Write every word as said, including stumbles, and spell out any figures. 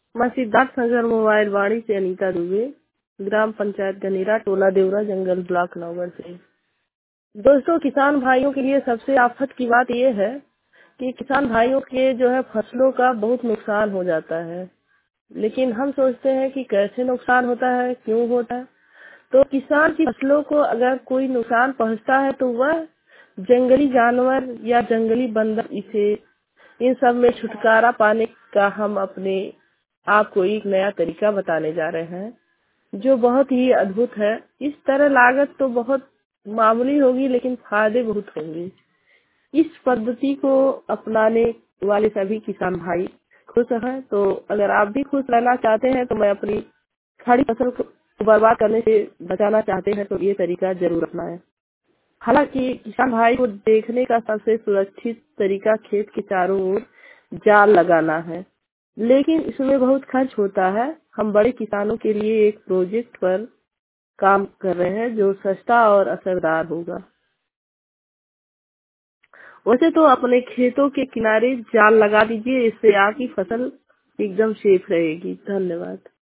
मैं सिद्धार्थ नगर मोबाइल वाणी से अनीता दुबे, ग्राम पंचायत गनेरा, टोला देवरा, जंगल ब्लॉक नौगढ़ से। दोस्तों, किसान भाइयों के लिए सबसे आफत की बात यह है कि किसान भाइयों के जो है फसलों का बहुत नुकसान हो जाता है। लेकिन हम सोचते हैं कि कैसे नुकसान होता है, क्यों होता है। तो किसान की फसलों को अगर कोई नुकसान पहुंचता है तो वह जंगली जानवर या जंगली बंदर इसे इन सब में छुटकारा पाने का हम अपने आप को एक नया तरीका बताने जा रहे हैं जो बहुत ही अद्भुत है। इस तरह लागत तो बहुत मामूली होगी लेकिन फायदे बहुत होंगे। इस पद्धति को अपनाने वाले सभी किसान भाई खुश हैं। तो अगर आप भी खुश रहना चाहते हैं तो मैं अपनी खड़ी फसल को बर्बाद करने से बचाना चाहते हैं तो ये तरीका जरूर अपनाएं। हालांकि किसान भाई को देखने का सबसे सुरक्षित तरीका खेत के चारों ओर जाल लगाना है, लेकिन इसमें बहुत खर्च होता है। हम बड़े किसानों के लिए एक प्रोजेक्ट पर काम कर रहे हैं जो सस्ता और असरदार होगा। वैसे तो अपने खेतों के किनारे जाल लगा दीजिए, इससे आपकी फसल एकदम सेफ रहेगी। धन्यवाद।